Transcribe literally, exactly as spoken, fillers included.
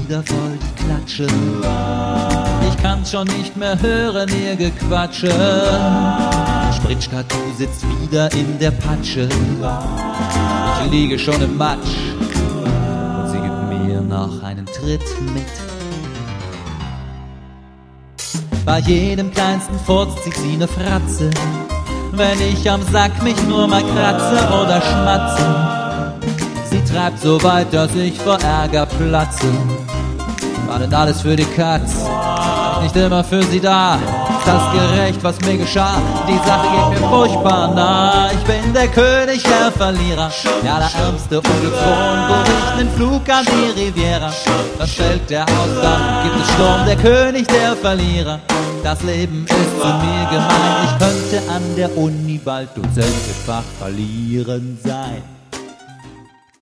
wieder voll die Klatsche. Ich kann schon nicht mehr hören, ihr Gequatsche. Spritschkatu sitzt wieder in der Patsche. Ich liege schon im Matsch und sie gibt mir noch einen Tritt mit. Bei jedem kleinsten Furz zieht sie ne Fratze, wenn ich am Sack mich nur mal kratze oder schmatze. Sie treibt so weit, dass ich vor Ärger platze. War denn alles für die Katz? War ich nicht immer für sie da? Ist das gerecht, was mir geschah? Die Sache geht mir furchtbar nah. Ich bin der König der Verlierer, ja der Ärmste ohne Thron. Buch ich nen Flug an die Riviera, das fällt der aus, dann gibt es Sturm. Der König der Verlierer, das Leben ist zu mir gemein. Ich könnte an der Uni bald Dozent im Fach Verlieren sein.